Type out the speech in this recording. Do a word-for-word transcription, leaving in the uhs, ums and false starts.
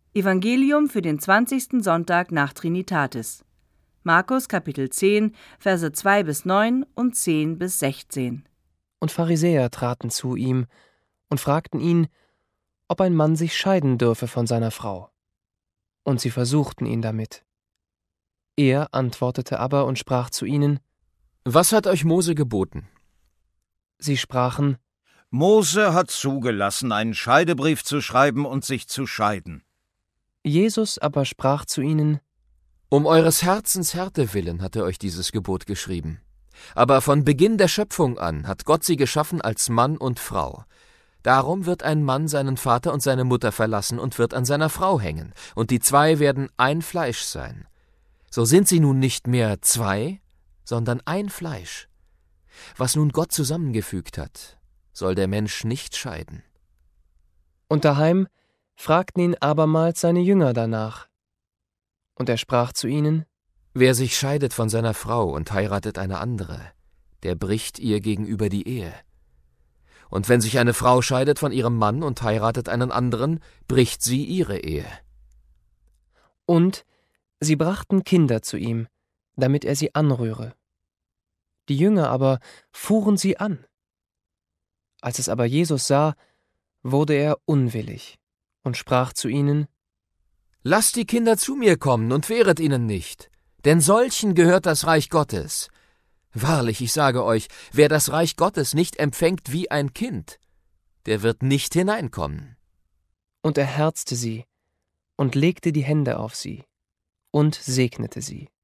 Evangelium für den zwanzigsten Sonntag nach Trinitatis. Markus Kapitel zehn, Verse zwei bis neun und zehn bis sechzehn. Und Pharisäer traten zu ihm und fragten ihn, ob ein Mann sich scheiden dürfe von seiner Frau. Und sie versuchten ihn damit. Er antwortete aber und sprach zu ihnen: Was hat euch Mose geboten? Sie sprachen: Mose hat zugelassen, einen Scheidebrief zu schreiben und sich zu scheiden. Jesus aber sprach zu ihnen: Um eures Herzens Härte willen hat er euch dieses Gebot geschrieben. Aber von Beginn der Schöpfung an hat Gott sie geschaffen als Mann und Frau. Darum wird ein Mann seinen Vater und seine Mutter verlassen und wird an seiner Frau hängen, und die zwei werden ein Fleisch sein. So sind sie nun nicht mehr zwei, sondern ein Fleisch. Was nun Gott zusammengefügt hat, soll der Mensch nicht scheiden. Und daheim fragten ihn abermals seine Jünger danach. Und er sprach zu ihnen: Wer sich scheidet von seiner Frau und heiratet eine andere, der bricht ihr gegenüber die Ehe. Und wenn sich eine Frau scheidet von ihrem Mann und heiratet einen anderen, bricht sie ihre Ehe. Und sie brachten Kinder zu ihm, damit er sie anrühre. Die Jünger aber fuhren sie an. Als es aber Jesus sah, wurde er unwillig und sprach zu ihnen: Lasst die Kinder zu mir kommen und wehret ihnen nicht, denn solchen gehört das Reich Gottes. Wahrlich, ich sage euch, wer das Reich Gottes nicht empfängt wie ein Kind, der wird nicht hineinkommen. Und er herzte sie und legte die Hände auf sie und segnete sie.